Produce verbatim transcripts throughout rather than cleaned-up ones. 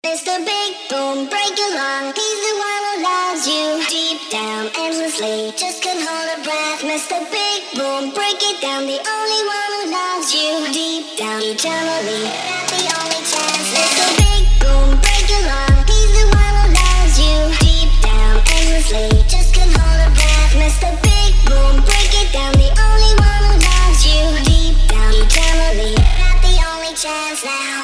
Mister Big Boom, break your lung. He's the one who loves you deep down, endlessly. Just can't hold a breath. Mister Big Boom, break it down. The only one who loves you deep down, eternally. That's the only chance. Mister Big Boom, break your lung. He's the one who loves you deep down, endlessly. Just can't hold a breath. Mister Big Boom, break it down. The only one who loves you deep down, eternally. That's the only chance now.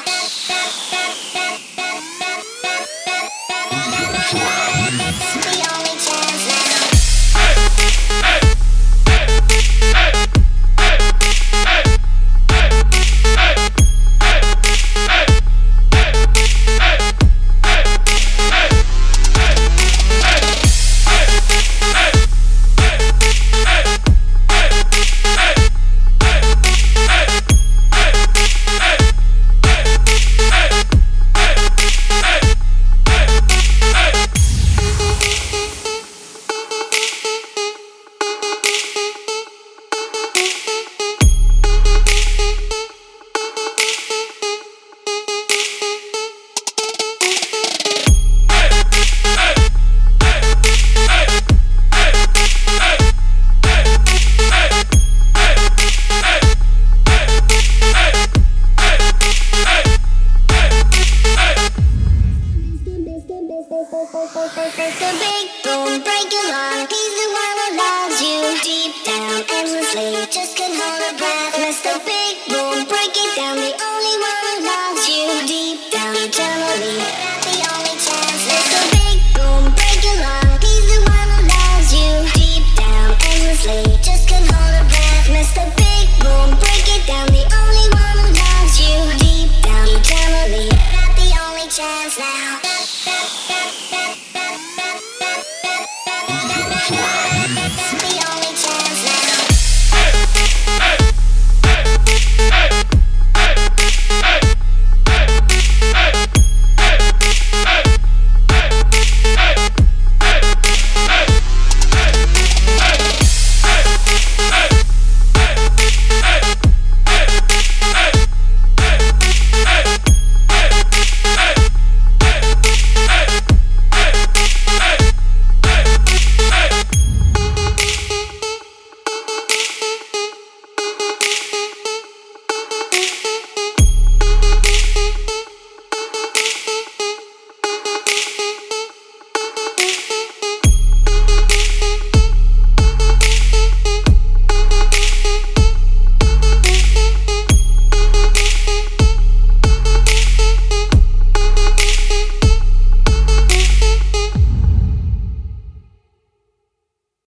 Mister Big Boom, break your lung. He's the one who loves you deep down, endlessly. Just can't hold a breath. Mister Big Boom, break it down. The only one who loves you deep down, eternally. That's the only chance. Mister Big Boom, break your lung. He's the one who loves you deep down, endlessly. Just can't hold a breath. Mister Big Boom, break it down. The only one who loves you deep down, eternally. That's the only chance now. Yeah.